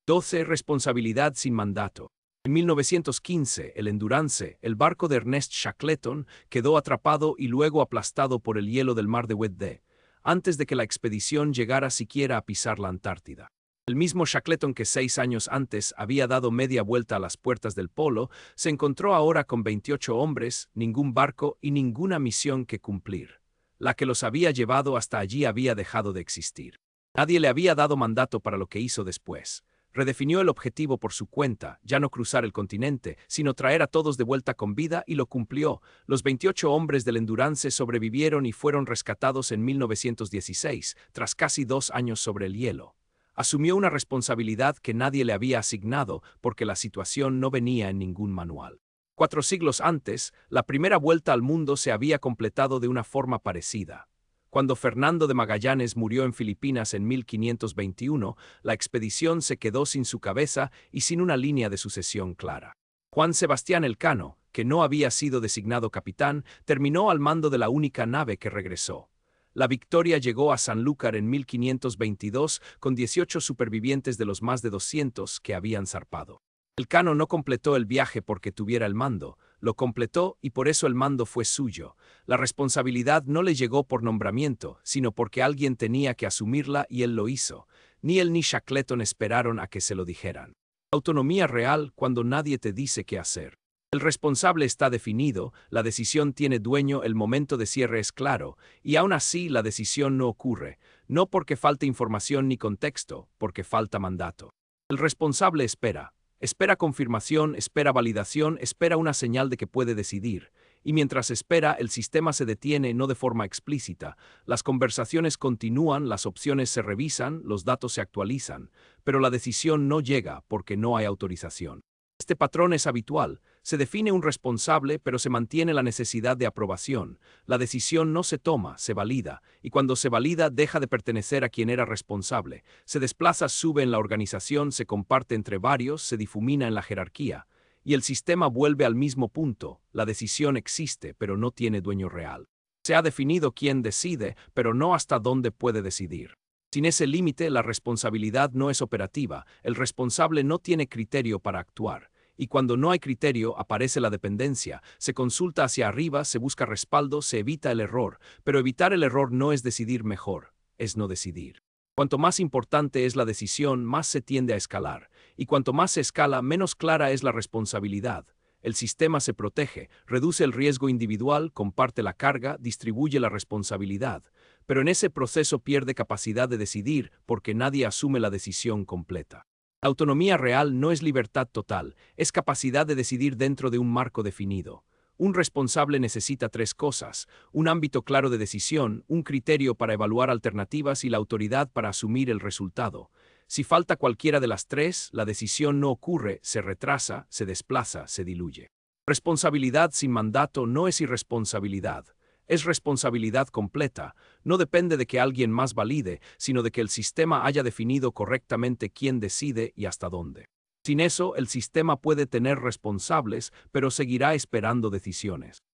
12. Responsabilidad sin mandato. En 1915, el Endurance, el barco de Ernest Shackleton, quedó atrapado y luego aplastado por el hielo del mar de Weddell, antes de que la expedición llegara siquiera a pisar la Antártida. El mismo Shackleton que 6 años antes había dado media vuelta a las puertas del polo, se encontró ahora con 28 hombres, ningún barco y ninguna misión que cumplir. La que los había llevado hasta allí había dejado de existir. Nadie le había dado mandato para lo que hizo después. Redefinió el objetivo por su cuenta, ya no cruzar el continente, sino traer a todos de vuelta con vida, y lo cumplió. Los 28 hombres del Endurance sobrevivieron y fueron rescatados en 1916, tras casi 2 años sobre el hielo. Asumió una responsabilidad que nadie le había asignado porque la situación no venía en ningún manual. 4 siglos antes, la primera vuelta al mundo se había completado de una forma parecida. Cuando Fernando de Magallanes murió en Filipinas en 1521, la expedición se quedó sin su cabeza y sin una línea de sucesión clara. Juan Sebastián Elcano, que no había sido designado capitán, terminó al mando de la única nave que regresó. La Victoria llegó a Sanlúcar en 1522 con 18 supervivientes de los más de 200 que habían zarpado. Elcano no completó el viaje porque tuviera el mando, lo completó y por eso el mando fue suyo. La responsabilidad no le llegó por nombramiento, sino porque alguien tenía que asumirla y él lo hizo. Ni él ni Shackleton esperaron a que se lo dijeran. Autonomía real cuando nadie te dice qué hacer. El responsable está definido, la decisión tiene dueño, el momento de cierre es claro, y aún así la decisión no ocurre, no porque falte información ni contexto, porque falta mandato. El responsable espera. Espera confirmación, espera validación, espera una señal de que puede decidir. Y mientras espera, el sistema se detiene, no de forma explícita. Las conversaciones continúan, las opciones se revisan, los datos se actualizan, pero la decisión no llega porque no hay autorización. Este patrón es habitual. Se define un responsable, pero se mantiene la necesidad de aprobación. La decisión no se toma, se valida, y cuando se valida deja de pertenecer a quien era responsable. Se desplaza, sube en la organización, se comparte entre varios, se difumina en la jerarquía. Y el sistema vuelve al mismo punto. La decisión existe, pero no tiene dueño real. Se ha definido quién decide, pero no hasta dónde puede decidir. Sin ese límite, la responsabilidad no es operativa, el responsable no tiene criterio para actuar. Y cuando no hay criterio, aparece la dependencia, se consulta hacia arriba, se busca respaldo, se evita el error, pero evitar el error no es decidir mejor, es no decidir. Cuanto más importante es la decisión, más se tiende a escalar, y cuanto más se escala, menos clara es la responsabilidad. El sistema se protege, reduce el riesgo individual, comparte la carga, distribuye la responsabilidad, pero en ese proceso pierde capacidad de decidir porque nadie asume la decisión completa. La autonomía real no es libertad total, es capacidad de decidir dentro de un marco definido. Un responsable necesita 3 cosas: un ámbito claro de decisión, un criterio para evaluar alternativas y la autoridad para asumir el resultado. Si falta cualquiera de las 3, la decisión no ocurre, se retrasa, se desplaza, se diluye. Responsabilidad sin mandato no es irresponsabilidad, es responsabilidad completa. No depende de que alguien más valide, sino de que el sistema haya definido correctamente quién decide y hasta dónde. Sin eso, el sistema puede tener responsables, pero seguirá esperando decisiones.